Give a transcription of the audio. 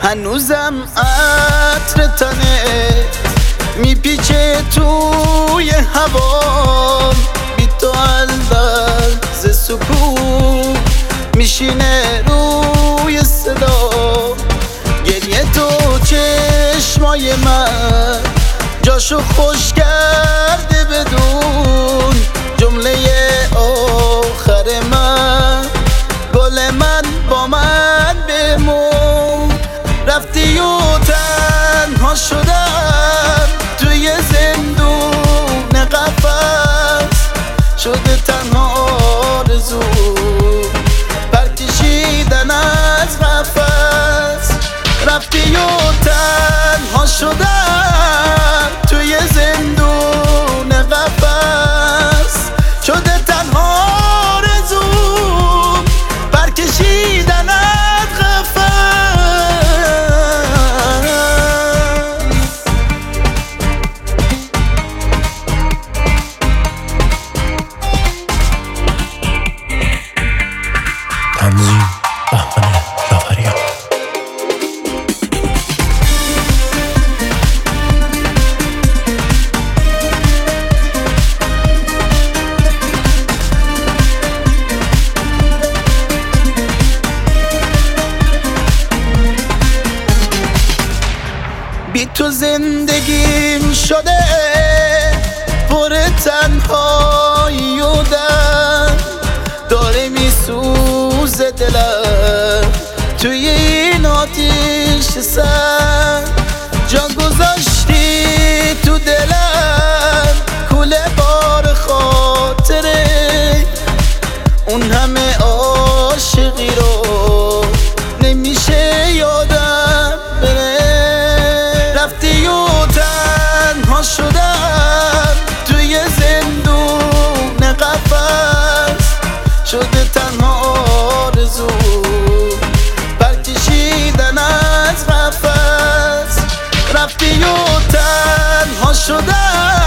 هنوزم عطر تنه میپیچه توی هوام، بی تو لحظه سکوت میشینه روی صدا. گریه تو چشمای من جاشو خوش کرده بدون جمله آخر من. گل من با من بمون، رفتی و تنها شدم توی زندون قفس. شده تنها آرزو پرکشیدن از قفس. رفتی و تنها شدم توی زندون قفس. شده تنها آرزو پرکشیدن از قفس. تنظیم بهمن جعفریان. بی تو زندگیم شده پر تنهایی و درد، داره میسوزه دلم توی این آتیش سرد. جان گذاشتی تو دلم کوله بار خاطره، اون همه عاشقی رو نمیشه یادم بره. رفتی و تنها شدم توی زندون قفس. شده تنها آرزو پرکشیدن از قفس. رفتی و تنها شدم